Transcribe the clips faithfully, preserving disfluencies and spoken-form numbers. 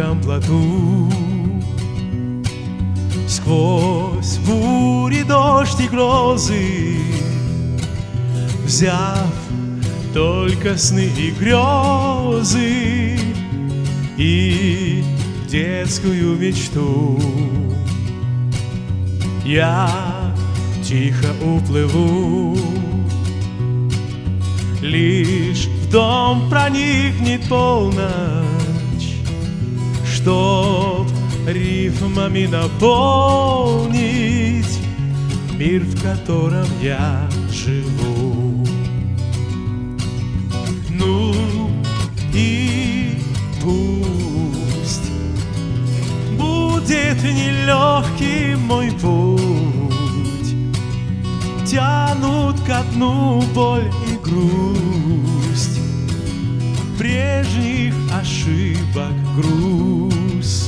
маленьком плоту. Сквозь бури, дождь и грозы, взяв только сны и грезы и детскую мечту, я тихо уплыву. Лишь в дом проникнет полночь, чтоб рифмами наполнить мир, в котором я живу. Ну и пусть будет нелегкий мой путь, тянут ко дну боль и грусть, прежних ошибок груз.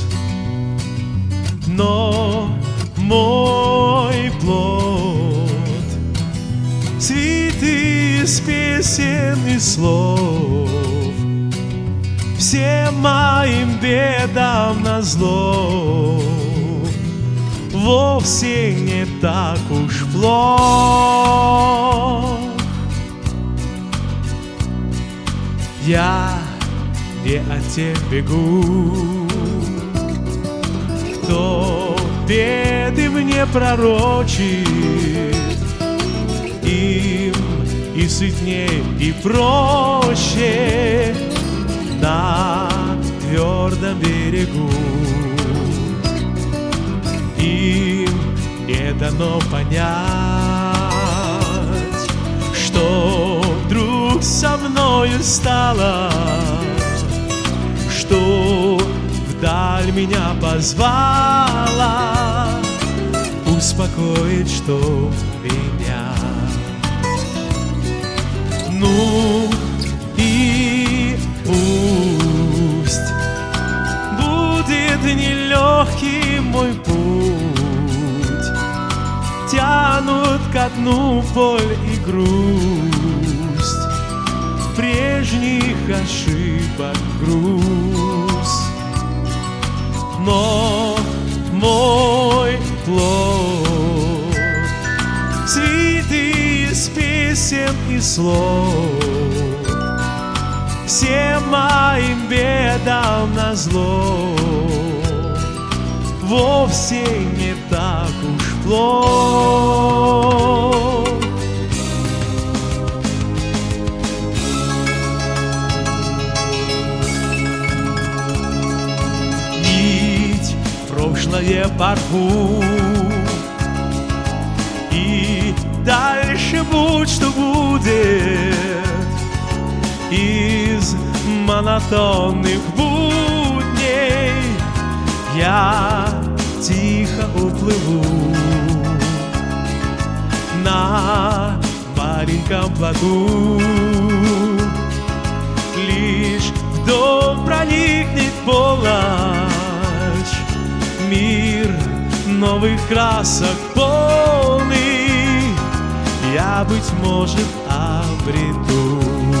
Но мой плод цветы из песен и слов, всем моим бедам назло, вовсе не так уж плох. Я не от тех бегу, кто беды мне пророчит, им и сытней, и проще на твердом берегу. Им не дано понять, что вдруг со мною стало, что вдаль меня позвала успокоить, что меня. Ну и пусть будет нелегкий мой путь, тянут ко дну боль и грусть, прежних ошибок груз. Но мой плод цветы из песен и слов, всем моим бедам назло, вовсе не так уж плох. Нить прошлое порву, и дальше будь что будет, из монотонных будней я тихо уплыву на маленьком плоту. Лишь в дом проникнет полночь, мир новых красок полный, я, быть может, обрету.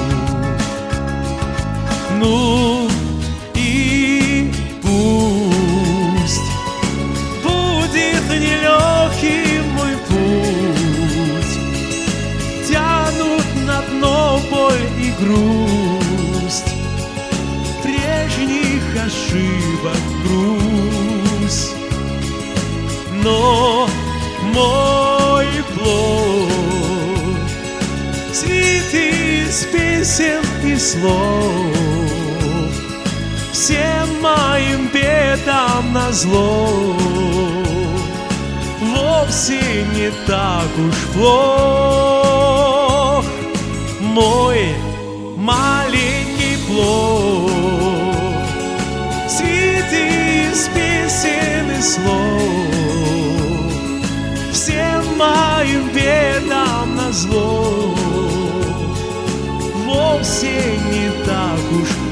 Ну и пусть будет нелегкий мой путь, тянут на дно боль и грусть, прежних ошибок груз. Но мой плод цветы из песен и слов, всем моим бедам назло, вовсе не так уж плох. Мой маленький плод цветы из песен и слов, всем моим бедам назло, вовсе не так уж